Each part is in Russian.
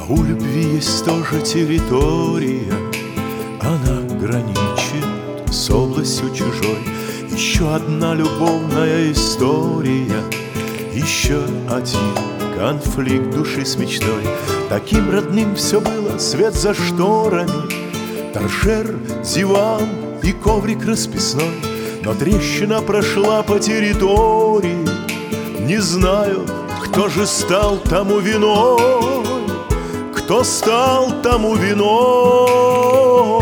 у любви есть тоже территория, она граничит с областью чужой. Еще одна любовная история, еще один конфликт души с мечтой. Таким родным все было, свет за шторами, торшер, диван и коврик расписной. Но трещина прошла по территории, не знаю, кто же стал тому виной, кто стал тому виной.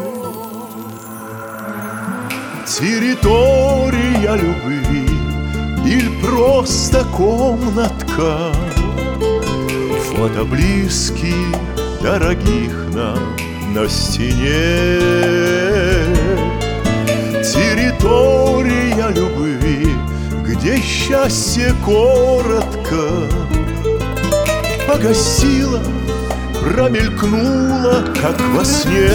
Территория любви или просто комнатка фото близких, дорогих нам на стене. Территория любви, где счастье коротко погасило, промелькнуло, как во сне.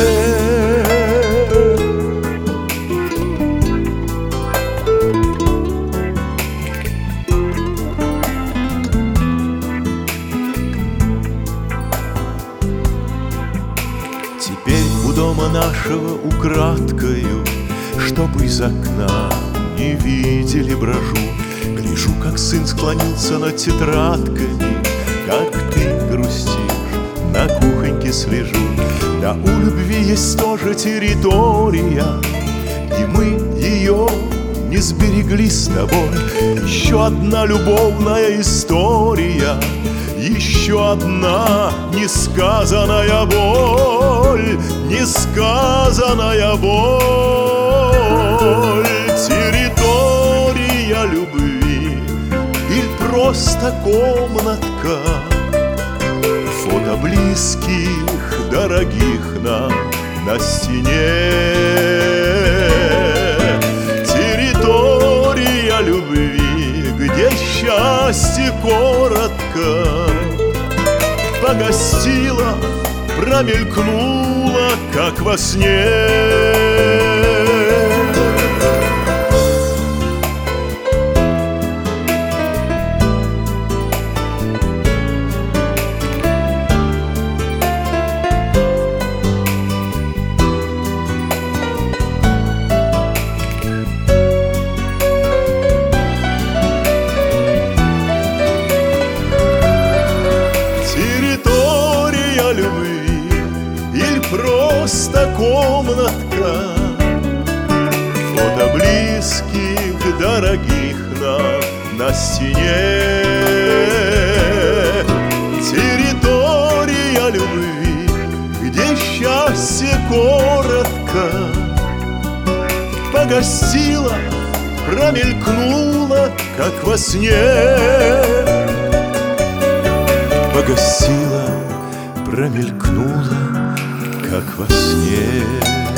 Теперь у дома нашего украдкою, чтобы из окна не видели, брожу. Гляжу, как сын склонился над тетрадками, как ты грустишь, на кухоньке слежу. Да у любви есть тоже территория, и мы ее не сберегли с тобой. Еще одна любовная история, еще одна несказанная боль, несказанная боль. Территория любви или просто комнатка фото близких, дорогих нам на стене. Территория любви, где счастье коротко погасило, промелькнуло, как во сне. Просто комнатка фото близких, дорогих нам на стене. Территория любви, где счастье коротко погасило, промелькнуло, как во сне. Погасило, промелькнуло, как во сне.